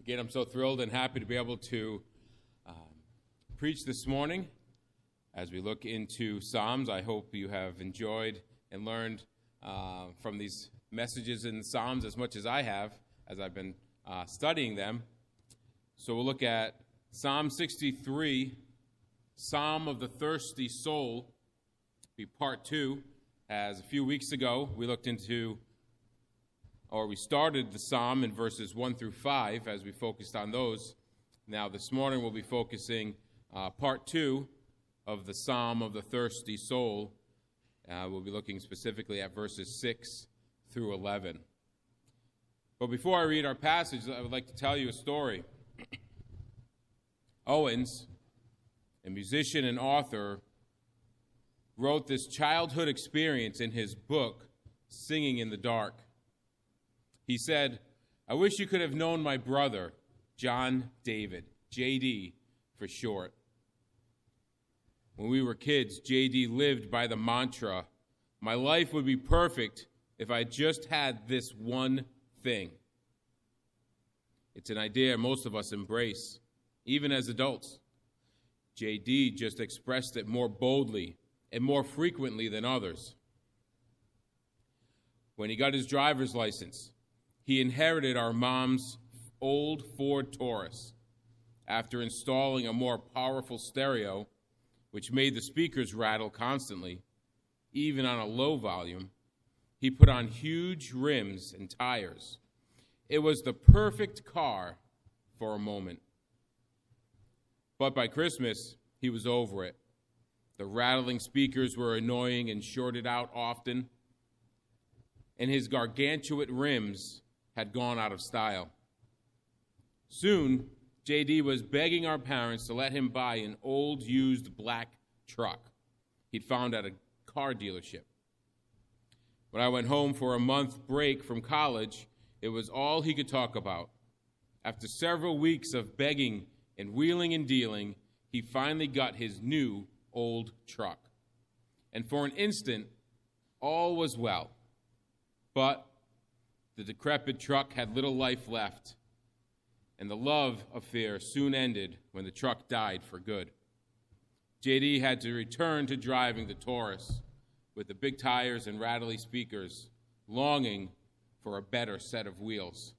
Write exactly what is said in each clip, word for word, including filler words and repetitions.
Again, I'm so thrilled and happy to be able to um, preach this morning as we look into Psalms. I hope you have enjoyed and learned uh, from these messages in Psalms as much as I have as I've been uh, studying them. So we'll look at Psalm sixty-three, Psalm of the Thirsty Soul, be part two. As a few weeks ago, we looked into or we started the psalm in verses one through five as we focused on those. Now this morning we'll be focusing uh, part two of the Psalm of the Thirsty Soul. Uh, we'll be looking specifically at verses six through eleven. But before I read our passage, I would like to tell you a story. Owens, a musician and author, wrote this childhood experience in his book, Singing in the Dark. He said, "I wish you could have known my brother, John David, J D for short. When we were kids, J D lived by the mantra, my life would be perfect if I just had this one thing." It's an idea most of us embrace, even as adults. J D just expressed it more boldly and more frequently than others. When he got his driver's license, he inherited our mom's old Ford Taurus. After installing a more powerful stereo, which made the speakers rattle constantly, even on a low volume, he put on huge rims and tires. It was the perfect car for a moment. But by Christmas, he was over it. The rattling speakers were annoying and shorted out often, and his gargantuan rims had gone out of style. Soon, J D was begging our parents to let him buy an old, used black truck he'd found at a car dealership. When I went home for a month break from college, it was all he could talk about. After several weeks of begging and wheeling and dealing, he finally got his new old truck. And for an instant, all was well. But the decrepit truck had little life left, and the love affair soon ended when the truck died for good. J D had to return to driving the Taurus with the big tires and rattly speakers, longing for a better set of wheels.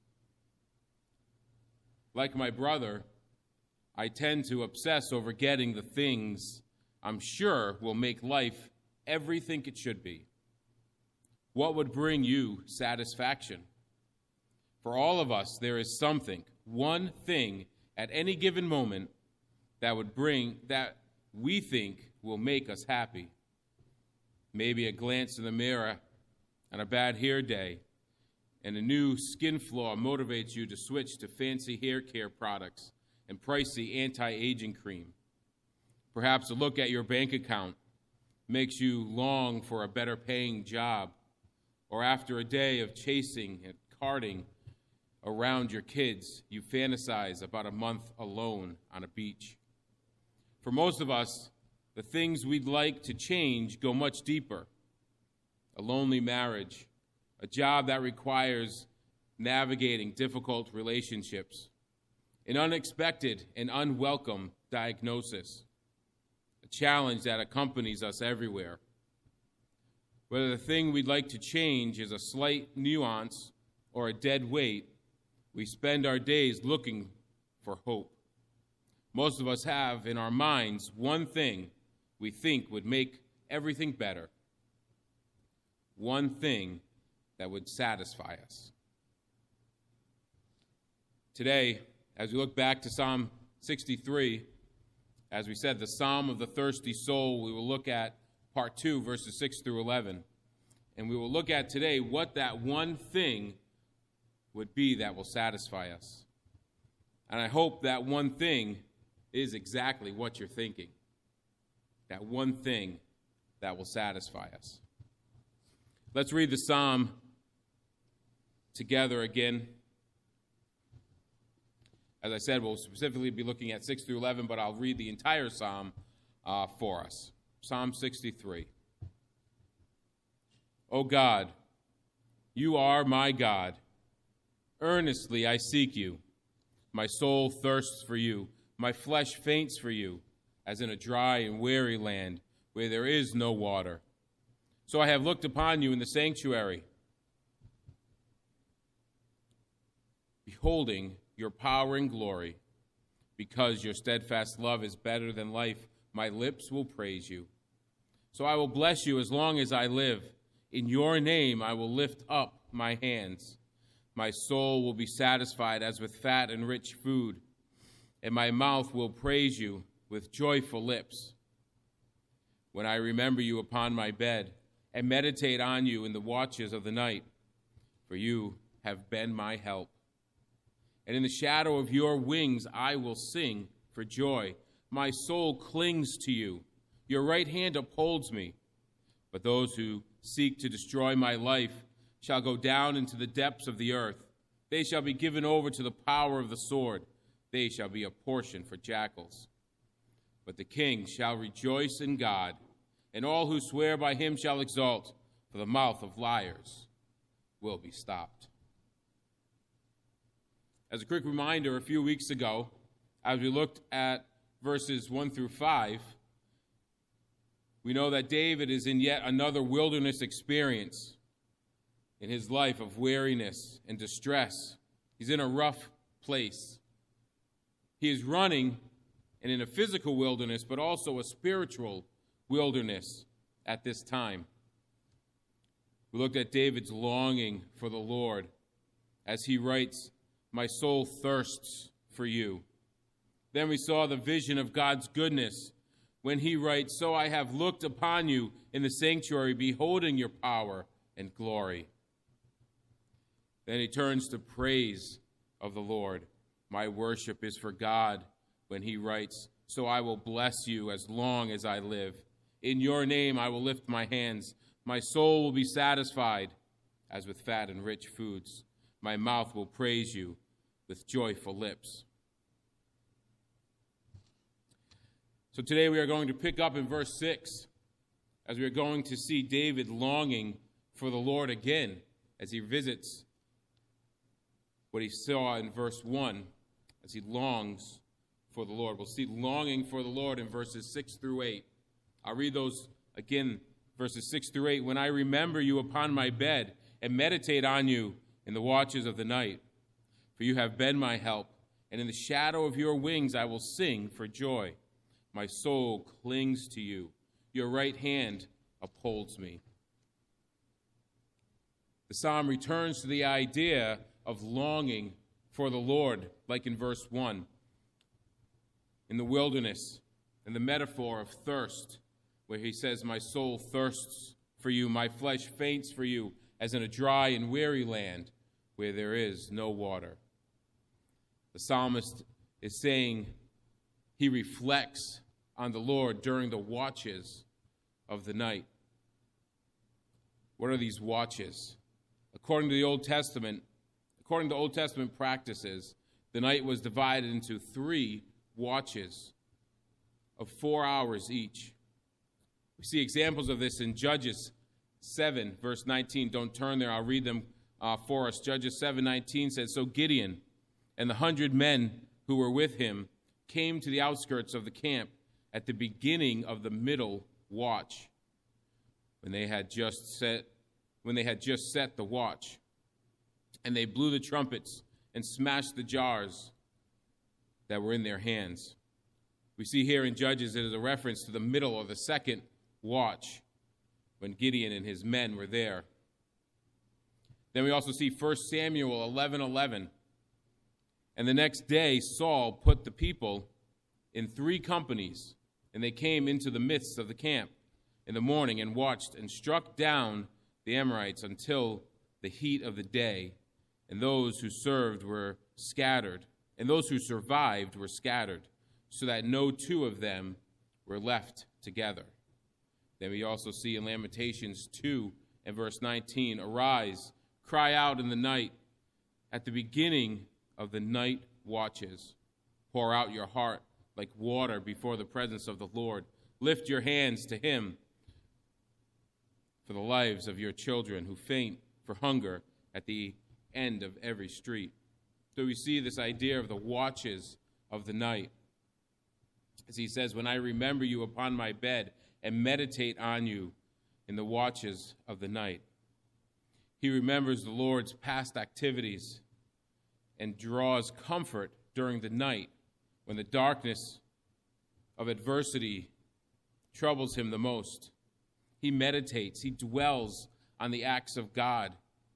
Like my brother, I tend to obsess over getting the things I'm sure will make life everything it should be. What would bring you satisfaction? For all of us, there is something, one thing at any given moment that would bring, that we think will make us happy. Maybe a glance in the mirror on a bad hair day, and a new skin flaw motivates you to switch to fancy hair care products and pricey anti-aging cream. Perhaps a look at your bank account makes you long for a better paying job, or after a day of chasing and carting around your kids, you fantasize about a month alone on a beach. For most of us, the things we'd like to change go much deeper. A lonely marriage, a job that requires navigating difficult relationships, an unexpected and unwelcome diagnosis, a challenge that accompanies us everywhere. Whether the thing we'd like to change is a slight nuance or a dead weight, we spend our days looking for hope. Most of us have in our minds one thing we think would make everything better, one thing that would satisfy us. Today, as we look back to Psalm sixty-three, as we said, the Psalm of the Thirsty Soul, we will look at part two, verses six through eleven. And we will look at today what that one thing would be that will satisfy us. And I hope that one thing is exactly what you're thinking. That one thing that will satisfy us. Let's read the psalm together again. As I said, we'll specifically be looking at six through eleven, but I'll read the entire psalm uh, for us. Psalm sixty-three. O God, you are my God. Earnestly I seek you. My soul thirsts for you. My flesh faints for you, as in a dry and weary land where there is no water. So I have looked upon you in the sanctuary, beholding your power and glory. Because your steadfast love is better than life, my lips will praise you. So I will bless you as long as I live. In your name I will lift up my hands. My soul will be satisfied as with fat and rich food, and my mouth will praise you with joyful lips. When I remember you upon my bed and meditate on you in the watches of the night, for you have been my help. And in the shadow of your wings I will sing for joy. My soul clings to you. Your right hand upholds me. But those who seek to destroy my life shall go down into the depths of the earth. They shall be given over to the power of the sword. They shall be a portion for jackals. But the king shall rejoice in God, and all who swear by him shall exult, for the mouth of liars will be stopped. As a quick reminder, a few weeks ago, as we looked at verses one through five, we know that David is in yet another wilderness experience in his life of weariness and distress. He's in a rough place. He is running and in a physical wilderness, but also a spiritual wilderness at this time. We looked at David's longing for the Lord as he writes, "My soul thirsts for you." Then we saw the vision of God's goodness when he writes, "So I have looked upon you in the sanctuary, beholding your power and glory." Then he turns to praise of the Lord. "My worship is for God," when he writes, "So I will bless you as long as I live. In your name I will lift my hands. My soul will be satisfied as with fat and rich foods. My mouth will praise you with joyful lips." So today we are going to pick up in verse six, as we are going to see David longing for the Lord again as he visits what he saw in verse one, as he longs for the Lord. We'll see longing for the Lord in verses six through eight. I'll read those again, verses six through eight. "When I remember you upon my bed and meditate on you in the watches of the night, for you have been my help, and in the shadow of your wings I will sing for joy. My soul clings to you. Your right hand upholds me." The psalm returns to the idea of longing for the Lord, like in verse one, in the wilderness, and the metaphor of thirst, where he says, "My soul thirsts for you, my flesh faints for you, as in a dry and weary land where there is no water." The psalmist is saying he reflects on the Lord during the watches of the night. What are these watches? According to the Old Testament, according to Old Testament practices, the night was divided into three watches of four hours each. We see examples of this in Judges seven, verse nineteen. Don't turn there. I'll read them uh, for us. Judges seven nineteen says, "So Gideon and the hundred men who were with him came to the outskirts of the camp at the beginning of the middle watch, when they had just set when they had just set the watch. And they blew the trumpets and smashed the jars that were in their hands." We see here in Judges it is a reference to the middle or the second watch, when Gideon and his men were there. Then we also see First Samuel eleven eleven. "And the next day Saul put the people in three companies, and they came into the midst of the camp in the morning and watched and struck down the Amorites until the heat of the day, and those who served were scattered, and those who survived were scattered, so that no two of them were left together." Then we also see in Lamentations two and verse nineteen, "Arise, cry out in the night, at the beginning of the night watches. Pour out your heart like water before the presence of the Lord. Lift your hands to him for the lives of your children who faint for hunger at the end of every street." So we see this idea of the watches of the night. As he says, when I remember you upon my bed and meditate on you in the watches of the night. He remembers the Lord's past activities and draws comfort during the night when the darkness of adversity troubles him the most. He meditates, he dwells on the acts of God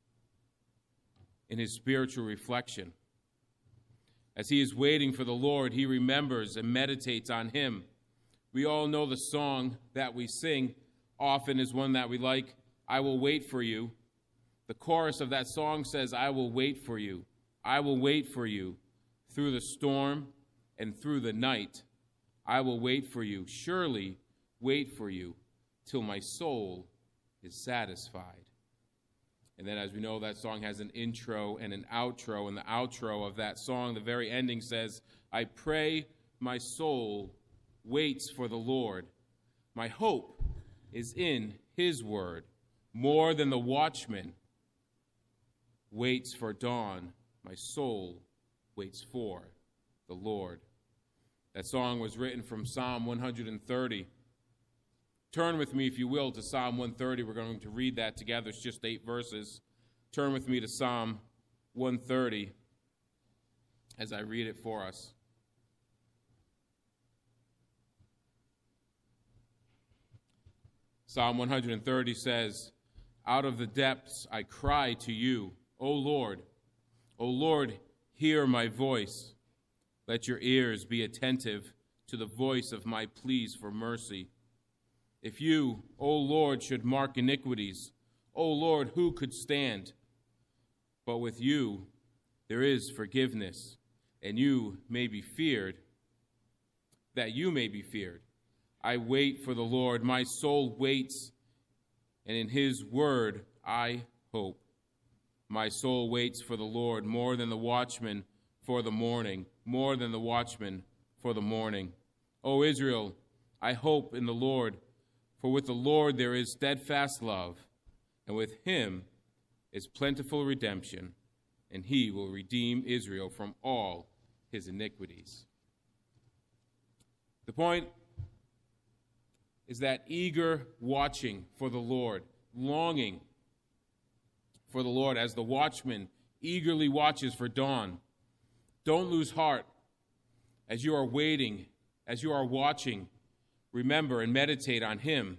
in his spiritual reflection. As he is waiting for the Lord, he remembers and meditates on him. We all know the song that we sing often is one that we like, I will wait for you. The chorus of that song says, I will wait for you. I will wait for you through the storm and through the night. I will wait for you, surely wait for you till my soul is satisfied. And then, as we know, that song has an intro and an outro. And the outro of that song, the very ending says, I pray my soul waits for the Lord. My hope is in his word. More than the watchman waits for dawn, my soul waits for the Lord. That song was written from Psalm one thirty. Turn with me, if you will, to Psalm one thirty. We're going to read that together. It's just eight verses. Turn with me to Psalm one thirty as I read it for us. Psalm one thirty says, out of the depths I cry to you, O Lord. O Lord, hear my voice. Let your ears be attentive to the voice of my pleas for mercy. If you, O Lord, should mark iniquities, O Lord, who could stand? But with you there is forgiveness, and you may be feared, that you may be feared. I wait for the Lord, my soul waits, and in his word I hope. My soul waits for the Lord more than the watchman for the morning, more than the watchman for the morning. O Israel, I hope in the Lord, for with the Lord there is steadfast love, and with him is plentiful redemption, and he will redeem Israel from all his iniquities. The point is that eager watching for the Lord, longing for the Lord as the watchman eagerly watches for dawn. Don't lose heart as you are waiting, as you are watching. Remember and meditate on him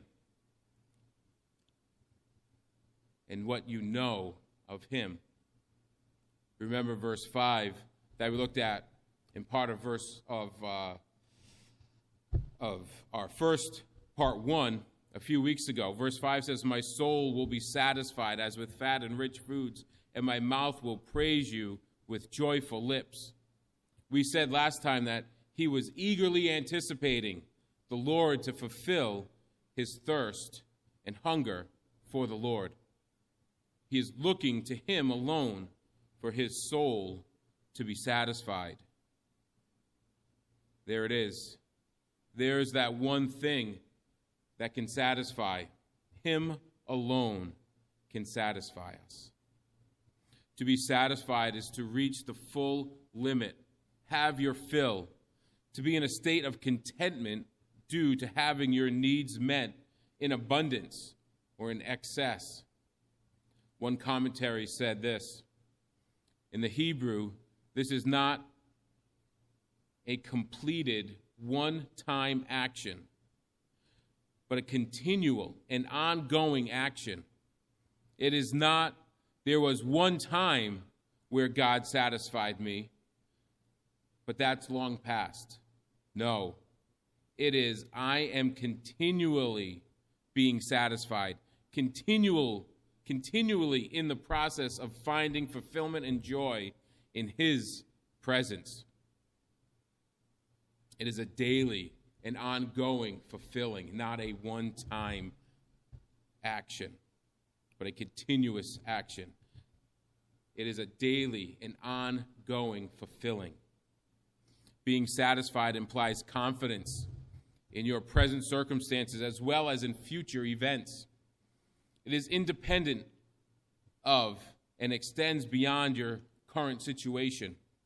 and what you know of him. Remember verse five that we looked at in part of verse of uh, of our first part one a few weeks ago. Verse five says, my soul will be satisfied as with fat and rich foods, and my mouth will praise you with joyful lips. We said last time that he was eagerly anticipating the Lord to fulfill his thirst and hunger for the Lord. He is looking to him alone for his soul to be satisfied. There it is. There's that one thing that can satisfy. Him alone can satisfy us. To be satisfied is to reach the full limit, have your fill, to be in a state of contentment due to having your needs met in abundance or in excess. One commentary said this, in the Hebrew, this is not a completed one-time action, but a continual and ongoing action. It is not, there was one time where God satisfied me, but that's long past. No, it is, I am continually being satisfied, continual, continually in the process of finding fulfillment and joy in his presence. It is a daily and ongoing fulfilling, not a one-time action, but a continuous action. It is a daily and ongoing fulfilling. Being satisfied implies confidence in your present circumstances as well as in future events. It is independent of and extends beyond your current situation.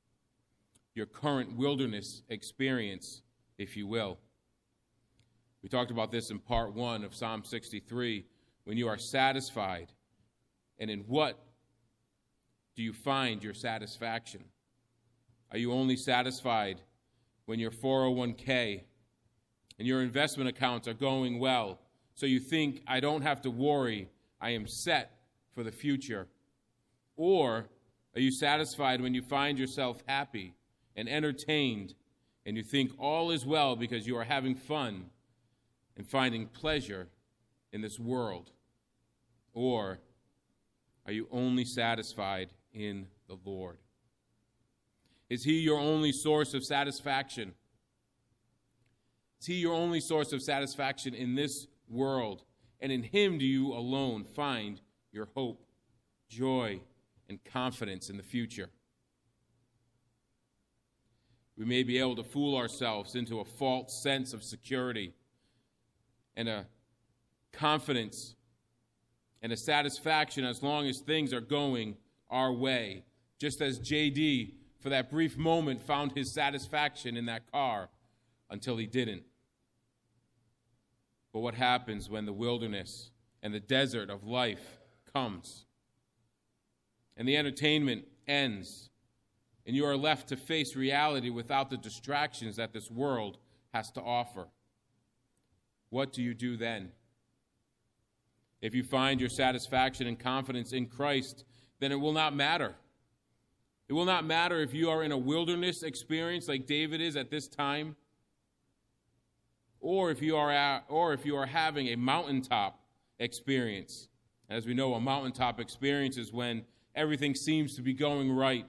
your current wilderness experience, if you will. We talked about this in part one of Psalm sixty-three. When you are satisfied, and in what do you find your satisfaction? Are you only satisfied when your four oh one k and your investment accounts are going well, so you think, I don't have to worry, I am set for the future? Or are you satisfied when you find yourself happy and entertained, and you think all is well because you are having fun and finding pleasure in this world? Or are you only satisfied in the Lord? Is he your only source of satisfaction? Is he your only source of satisfaction in this world? And in him do you alone find your hope, joy, and confidence in the future? We may be able to fool ourselves into a false sense of security and a confidence and a satisfaction as long as things are going our way, just as J D, for that brief moment, found his satisfaction in that car until he didn't. But what happens when the wilderness and the desert of life comes, and the entertainment ends, and you are left to face reality without the distractions that this world has to offer? What do you do then? If you find your satisfaction and confidence in Christ, then it will not matter. It will not matter if you are in a wilderness experience like David is at this time, or if you are at, or if you are having a mountaintop experience. As we know, a mountaintop experience is when everything seems to be going right.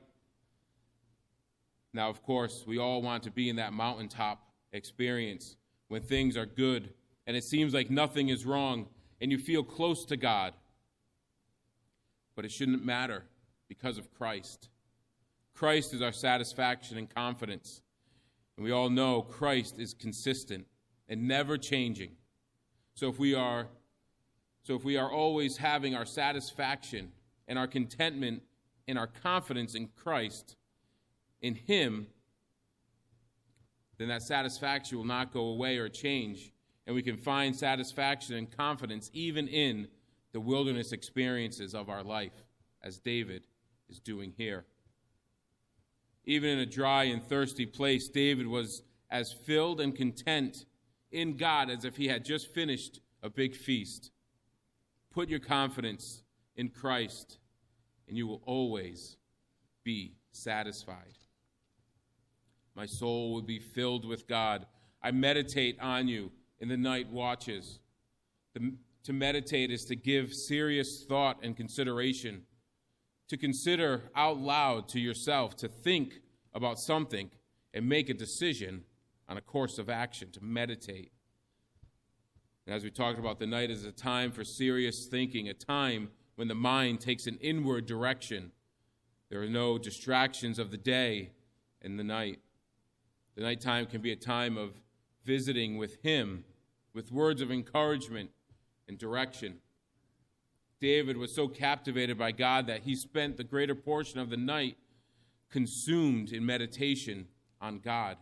Now, of course, we all want to be in that mountaintop experience when things are good and it seems like nothing is wrong and you feel close to God. But it shouldn't matter because of Christ. Christ is our satisfaction and confidence. And we all know Christ is consistent and never changing. So if we are so if we are always having our satisfaction and our contentment and our confidence in Christ, in him, then that satisfaction will not go away or change, and we can find satisfaction and confidence even in the wilderness experiences of our life, as David is doing here. Even in a dry and thirsty place, David was as filled and content in God as if he had just finished a big feast. Put your confidence in Christ, and you will always be satisfied. My soul will be filled with God. I meditate on you in the night watches. The, to meditate is to give serious thought and consideration, to consider out loud to yourself, to think about something and make a decision on a course of action, to meditate. And as we talked about, the night is a time for serious thinking, a time when the mind takes an inward direction. There are no distractions of the day and the night. The nighttime can be a time of visiting with him, with words of encouragement and direction. David was so captivated by God that he spent the greater portion of the night consumed in meditation on God.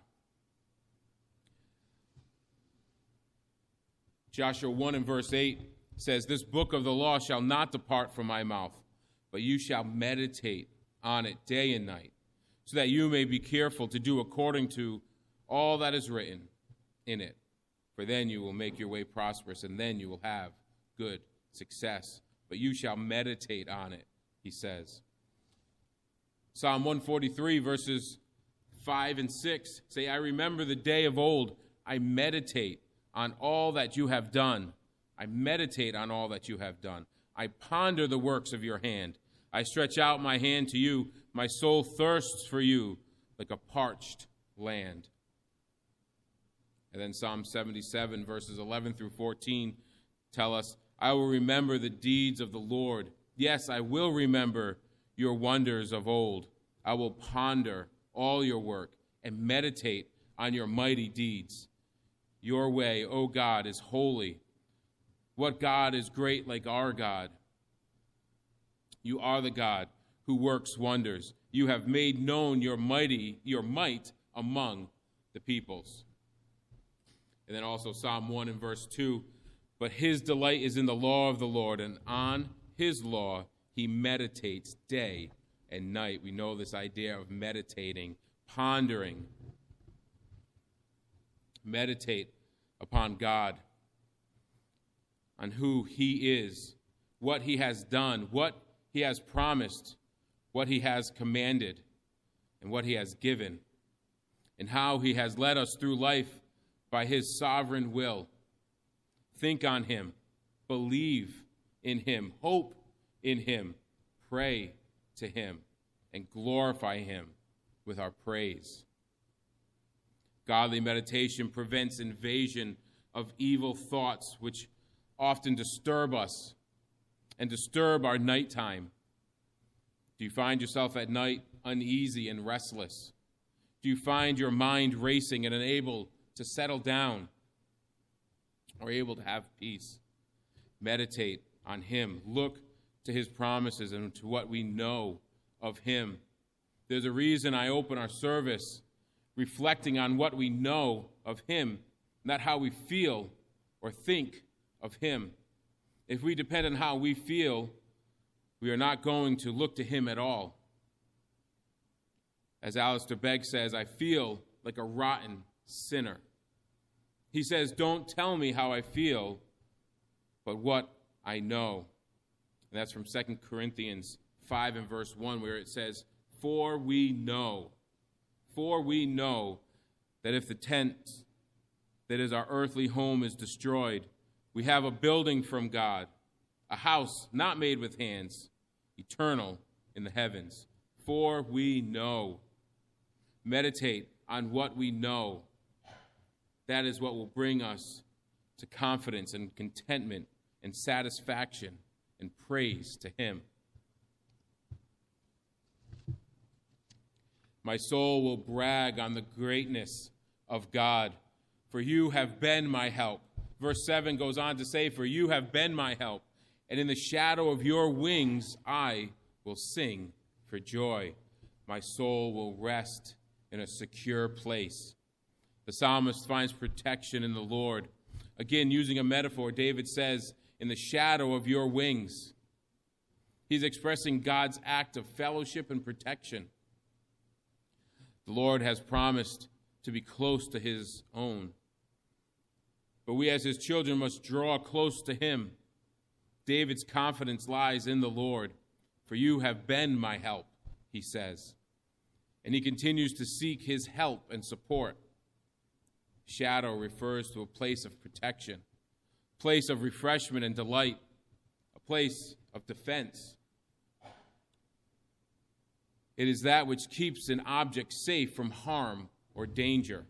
Joshua one and verse eight says, "This book of the law shall not depart from my mouth, but you shall meditate on it day and night, so that you may be careful to do according to all that is written in it. For then you will make your way prosperous, and then you will have good success. But you shall meditate on it," he says. Psalm one forty-three, verses five and six say, "I remember the day of old. I meditate on all that you have done. I meditate on all that you have done. I ponder the works of your hand. I stretch out my hand to you. My soul thirsts for you like a parched land." And then Psalm seventy-seven, verses eleven through fourteen tell us, "I will remember the deeds of the Lord. Yes, I will remember your wonders of old. I will ponder all your work and meditate on your mighty deeds. Your way, O God, is holy. What God is great like our God? You are the God who works wonders. You have made known your mighty, your might among the peoples. And then also Psalm one and verse two, but his delight is in the law of the Lord, and on his law he meditates day and night. We know this idea of meditating, pondering. Meditate upon God, on who he is, what he has done, what he has promised, what he has commanded, and what he has given, and how he has led us through life by his sovereign will. Think on him, believe in him, hope in him, pray to him, and glorify him with our praise. Godly meditation prevents invasion of evil thoughts which often disturb us and disturb our nighttime. Do you find yourself at night uneasy and restless? Do you find your mind racing and unable to settle down or able to have peace? Meditate on him. Look to his promises and to what we know of him. There's a reason I open our service reflecting on what we know of him, not how we feel or think of him. If we depend on how we feel, we are not going to look to him at all. As Alistair Begg says, I feel like a rotten sinner. He says, don't tell me how I feel, but what I know. And that's from Second Corinthians five and verse one, where it says, For we know, for we know that if the tent that is our earthly home is destroyed, we have a building from God, a house not made with hands, eternal in the heavens. For we know. Meditate on what we know. That is what will bring us to confidence and contentment and satisfaction and praise to him. My soul will brag on the greatness of God, for you have been my help. Verse seven goes on to say, for you have been my help, and in the shadow of your wings I will sing for joy. My soul will rest in a secure place. The psalmist finds protection in the Lord. Again, using a metaphor, David says, in the shadow of your wings. He's expressing God's act of fellowship and protection. The Lord has promised to be close to his own. But we as his children must draw close to him. David's confidence lies in the Lord. For you have been my help, he says. And he continues to seek his help and support. Shadow refers to a place of protection, a place of refreshment and delight, a place of defense. It is that which keeps an object safe from harm or danger.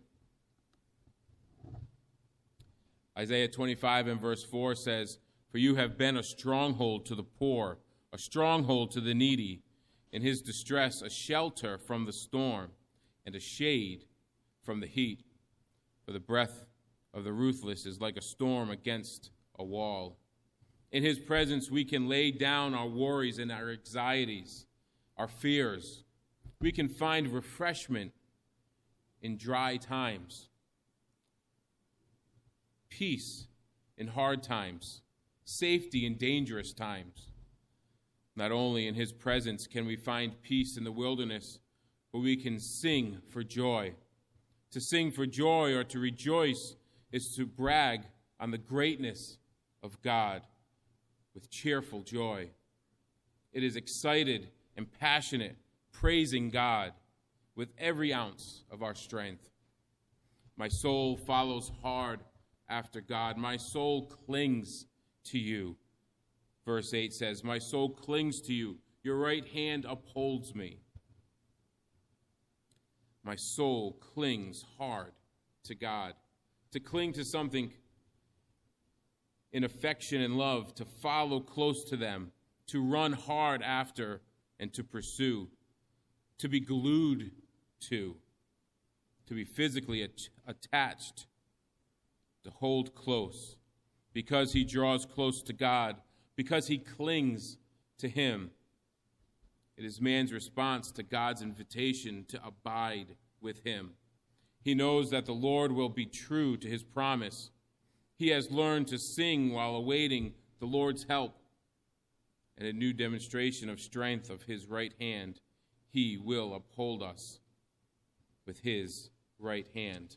Isaiah twenty-five and verse four says, for you have been a stronghold to the poor, a stronghold to the needy, in his distress a shelter from the storm, and a shade from the heat. For the breath of the ruthless is like a storm against a wall. In his presence we can lay down our worries and our anxieties, our fears. We can find refreshment in dry times, peace in hard times, safety in dangerous times. Not only in his presence can we find peace in the wilderness, but we can sing for joy. To sing for joy or to rejoice is to brag on the greatness of God with cheerful joy. It is excited and passionate, praising God with every ounce of our strength. My soul follows hard after God. My soul clings to you. Verse eight says, my soul clings to you. Your right hand upholds me. My soul clings hard to God. To cling to something in affection and love, to follow close to them, to run hard after and to pursue, to be glued to, to be physically at- attached, to hold close, because he draws close to God, because he clings to him. It is man's response to God's invitation to abide with him. He knows that the Lord will be true to his promise. He has learned to sing while awaiting the Lord's help and a new demonstration of strength of his right hand. He will uphold us with his right hand.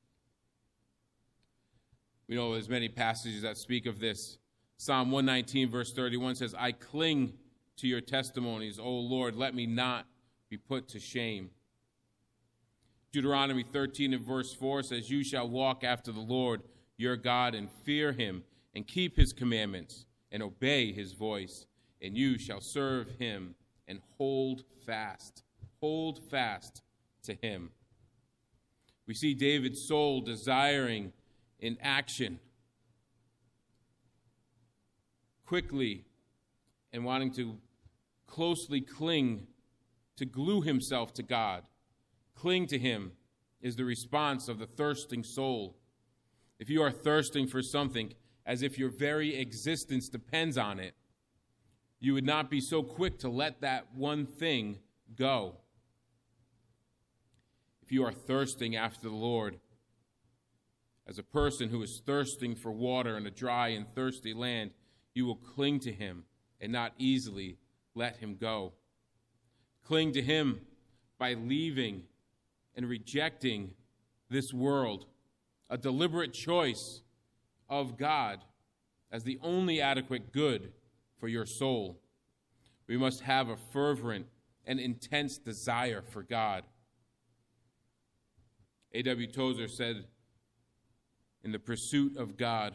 We know there's many passages that speak of this. Psalm one nineteen, verse thirty-one says, I cling to your testimonies, O Lord, let me not be put to shame. Deuteronomy thirteen and verse four says, you shall walk after the Lord your God and fear him and keep his commandments and obey his voice, and you shall serve him and hold fast, hold fast to him. We see David's soul desiring in action, quickly and wanting to closely cling, to glue himself to God. Cling to him is the response of the thirsting soul. If you are thirsting for something as if your very existence depends on it, you would not be so quick to let that one thing go. If you are thirsting after the Lord, as a person who is thirsting for water in a dry and thirsty land, you will cling to him and not easily let him go. Cling to him by leaving and rejecting this world, a deliberate choice of God as the only adequate good for your soul. We must have a fervent and intense desire for God. A W Tozer said, in the pursuit of God,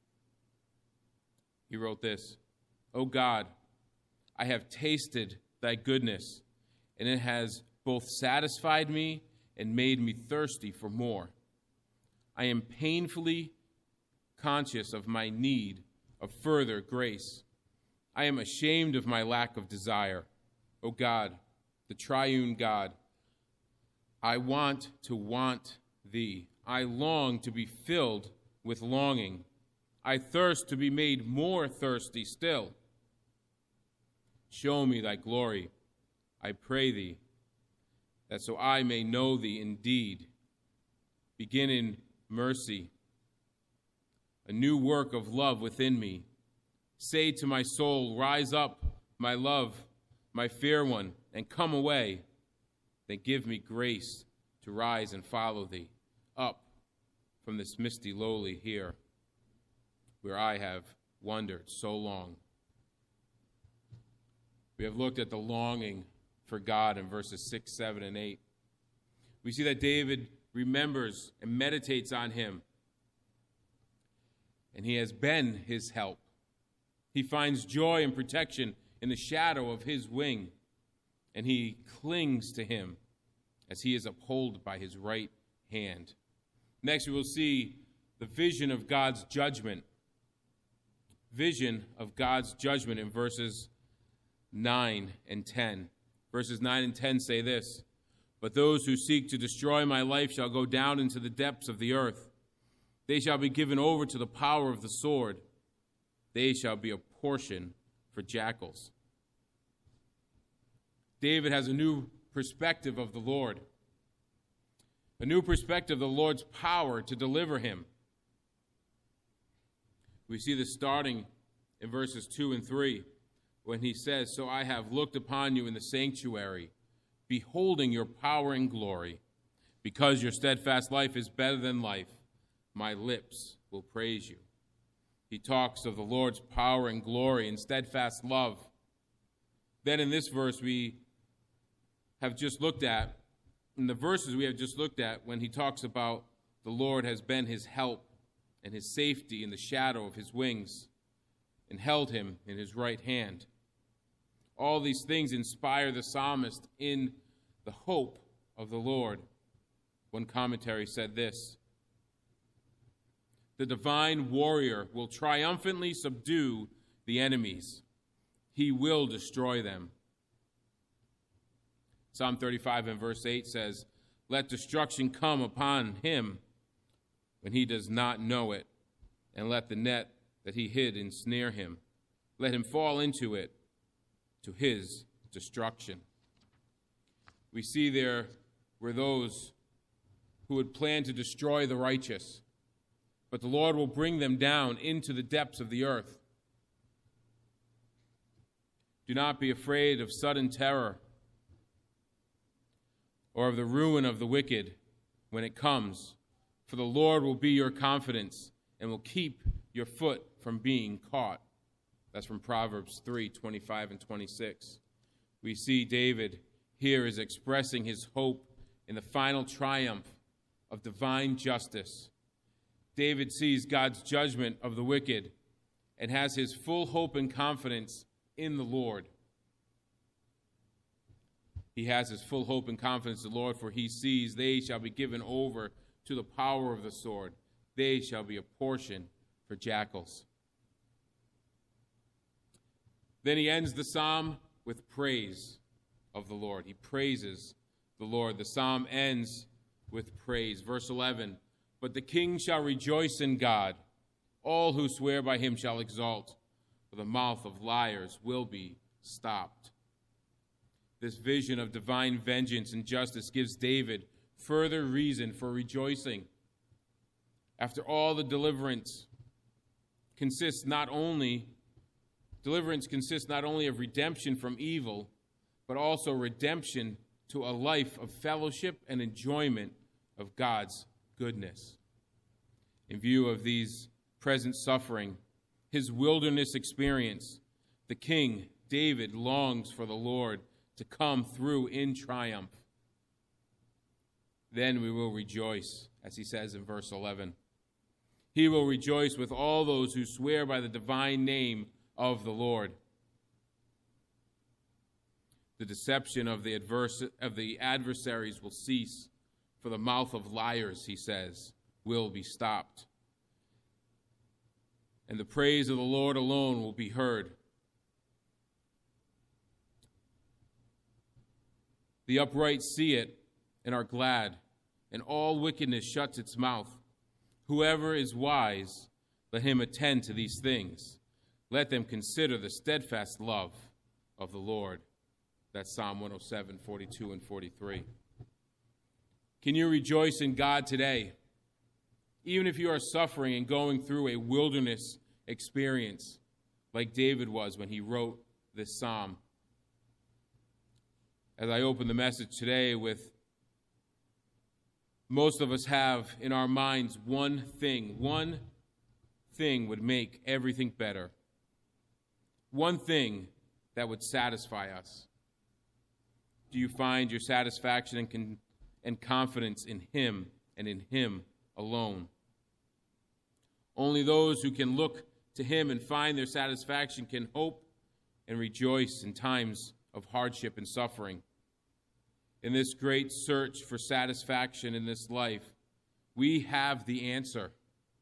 he wrote this, O God, I have tasted thy goodness, and it has both satisfied me and made me thirsty for more. I am painfully conscious of my need of further grace. I am ashamed of my lack of desire. O God, the triune God, I want to want thee. I long to be filled with longing. I thirst to be made more thirsty still. Show me thy glory, I pray thee, that so I may know thee indeed. Begin in mercy, a new work of love within me. Say to my soul, rise up, my love, my fair one, and come away. Then give me grace to rise and follow thee, up from this misty lowly here, where I have wandered so long. We have looked at the longing for God in verses six, seven, and eight. We see that David remembers and meditates on him, and he has been his help. He finds joy and protection in the shadow of his wing, and he clings to him as he is upheld by his right hand. Next, we will see the vision of God's judgment. Vision of God's judgment in verses nine and ten. Verses nine and ten say this, but those who seek to destroy my life shall go down into the depths of the earth. They shall be given over to the power of the sword. They shall be a portion for jackals. David has a new perspective of the Lord, a new perspective of the Lord's power to deliver him. We see this starting in verses two and three, when he says, so I have looked upon you in the sanctuary, beholding your power and glory. Because your steadfast life is better than life, my lips will praise you. He talks of the Lord's power and glory and steadfast love. Then in this verse we have just looked at, in the verses we have just looked at, when he talks about the Lord has been his help and his safety in the shadow of his wings and held him in his right hand. All these things inspire the psalmist in the hope of the Lord. One commentary said this, the divine warrior will triumphantly subdue the enemies. He will destroy them. Psalm thirty-five and verse eight says, let destruction come upon him when he does not know it, and let the net that he hid ensnare him. Let him fall into it to his destruction. We see there were those who would plan to destroy the righteous, but the Lord will bring them down into the depths of the earth. Do not be afraid of sudden terror or of the ruin of the wicked when it comes, for the Lord will be your confidence and will keep your foot from being caught. That's from Proverbs three, twenty-five and twenty-six. We see David here is expressing his hope in the final triumph of divine justice. David sees God's judgment of the wicked and has his full hope and confidence in the Lord. He has his full hope and confidence in the Lord, for he sees they shall be given over to the power of the sword. They shall be a portion for jackals. Then he ends the psalm with praise of the Lord. He praises the Lord. The psalm ends with praise. Verse eleven, but the king shall rejoice in God. All who swear by him shall exalt, for the mouth of liars will be stopped. This vision of divine vengeance and justice gives David further reason for rejoicing. After all, the deliverance consists not only deliverance consists not only of redemption from evil, but also redemption to a life of fellowship and enjoyment of God's goodness. In view of these present suffering, his wilderness experience, the king, David, longs for the Lord to come through in triumph. Then we will rejoice, as he says in verse eleven. He will rejoice with all those who swear by the divine name of the Lord. The deception of the adverse of the adversaries will cease, for the mouth of liars, he says, will be stopped. And the praise of the Lord alone will be heard. The upright see it and are glad, and all wickedness shuts its mouth. Whoever is wise, let him attend to these things. Let them consider the steadfast love of the Lord. That's Psalm one oh seven, forty-two and forty-three. Can you rejoice in God today? Even if you are suffering and going through a wilderness experience, like David was when he wrote this psalm. As I open the message today with, most of us have in our minds one thing. One thing would make everything better. One thing that would satisfy us. Do you find your satisfaction and, con- and confidence in him and in him alone? Only those who can look to him and find their satisfaction can hope and rejoice in times of hardship and suffering. In this great search for satisfaction in this life, we have the answer.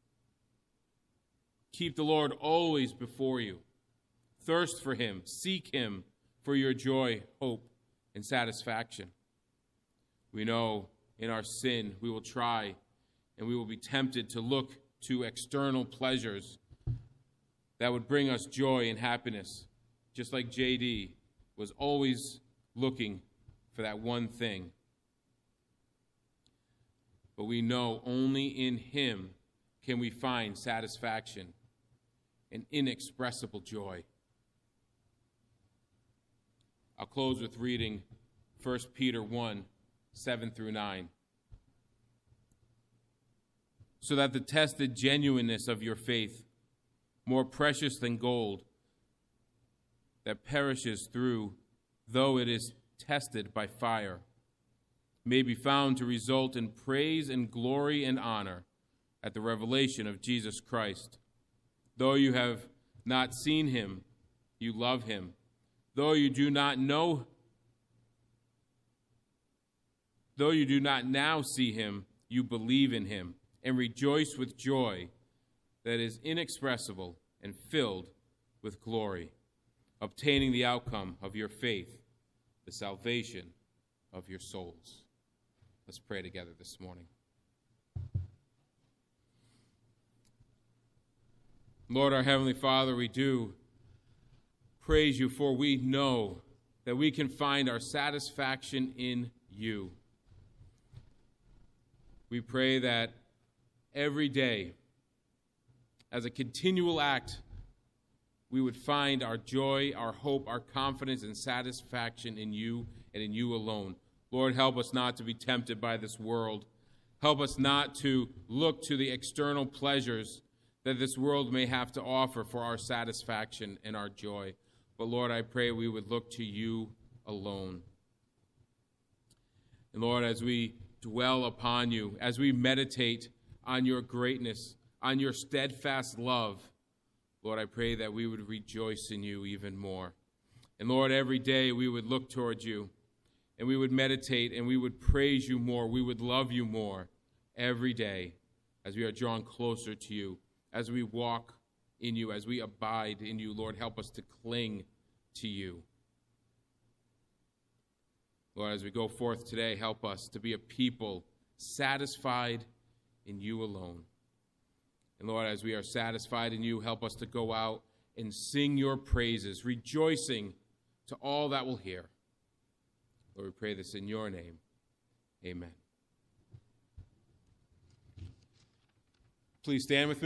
Keep the Lord always before you. Thirst for him. Seek him for your joy, hope, and satisfaction. We know in our sin we will try and we will be tempted to look to external pleasures that would bring us joy and happiness, just like J D was always looking for that one thing. But we know only in him can we find satisfaction and inexpressible joy. I'll close with reading First Peter one, seven through nine. So that the tested genuineness of your faith, more precious than gold, that perishes through, though it is tested by fire, may be found to result in praise and glory and honor at the revelation of Jesus Christ. Though you have not seen him, you love him. Though you do not know, though you do not now see him, you believe in him and rejoice with joy that is inexpressible and filled with glory, obtaining the outcome of your faith, the salvation of your souls. Let's pray together this morning. Lord, our Heavenly Father, we do praise you, for we know that we can find our satisfaction in you. We pray that every day, as a continual act, we would find our joy, our hope, our confidence, and satisfaction in you and in you alone. Lord, help us not to be tempted by this world. Help us not to look to the external pleasures that this world may have to offer for our satisfaction and our joy. But Lord, I pray we would look to you alone. And Lord, as we dwell upon you, as we meditate on your greatness, on your steadfast love, Lord, I pray that we would rejoice in you even more. And Lord, every day we would look towards you, and we would meditate, and we would praise you more. We would love you more every day as we are drawn closer to you, as we walk in you, as we abide in you. Lord, help us to cling to you. Lord, as we go forth today, help us to be a people satisfied in you alone. And Lord, as we are satisfied in you, help us to go out and sing your praises, rejoicing to all that will hear. Lord, we pray this in your name. Amen. Please stand with me.